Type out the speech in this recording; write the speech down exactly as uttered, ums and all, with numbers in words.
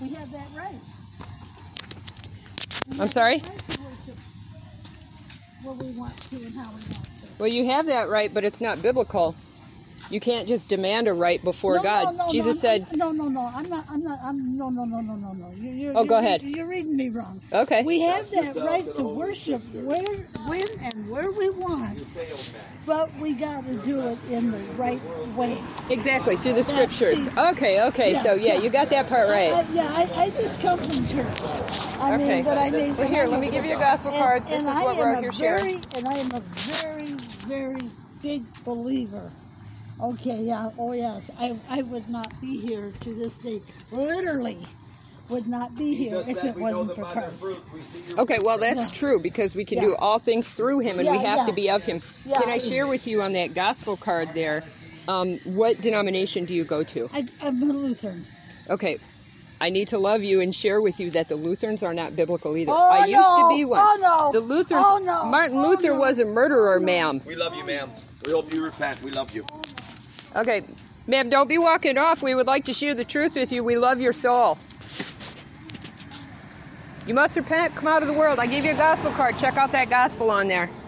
We have that right. We I'm sorry? Right to worship where we want to and how we want to. Well, you have that right, but it's not biblical. You can't just demand a right before no, God. No, no, Jesus no, said... No, no, no. I'm not, I'm not, I'm, no, no, no, no, no, no. You, you're, oh, go you're, ahead. You're reading me wrong. Okay. We have that right to worship where, when, and where we want. But we got to do it in the right way. Exactly, through the That, scriptures. see, okay, okay. yeah, so, yeah, yeah. you got that part right. I, I, yeah, I, I just come from church. I okay. mean, but I mean... So here, let me give you a gospel and, card. This and is I what am we're a out here very, sharing. And I am a very, very big believer. Okay, yeah, oh yes, I, I would not be here to this day. Literally would not be here if it wasn't for Christ. Okay, well that's Yeah. true because we can Yeah. do all things through Him and Yeah, we have yeah. to be of Him. Yeah. Can I share with you on that gospel card there, um, what denomination do you go to? I, I'm a Lutheran. Okay, I need to love you and share with you that the Lutherans are not biblical either. Oh, I used no. to be one. Oh, no. The Lutherans, Oh, no. Martin Oh, Luther no. was a murderer, ma'am. We love you, ma'am. We hope you repent. We love you. Okay, ma'am, don't be walking off. We would like to share the truth with you. We love your soul. You must repent, come out of the world. I gave you a gospel card. Check out that gospel on there.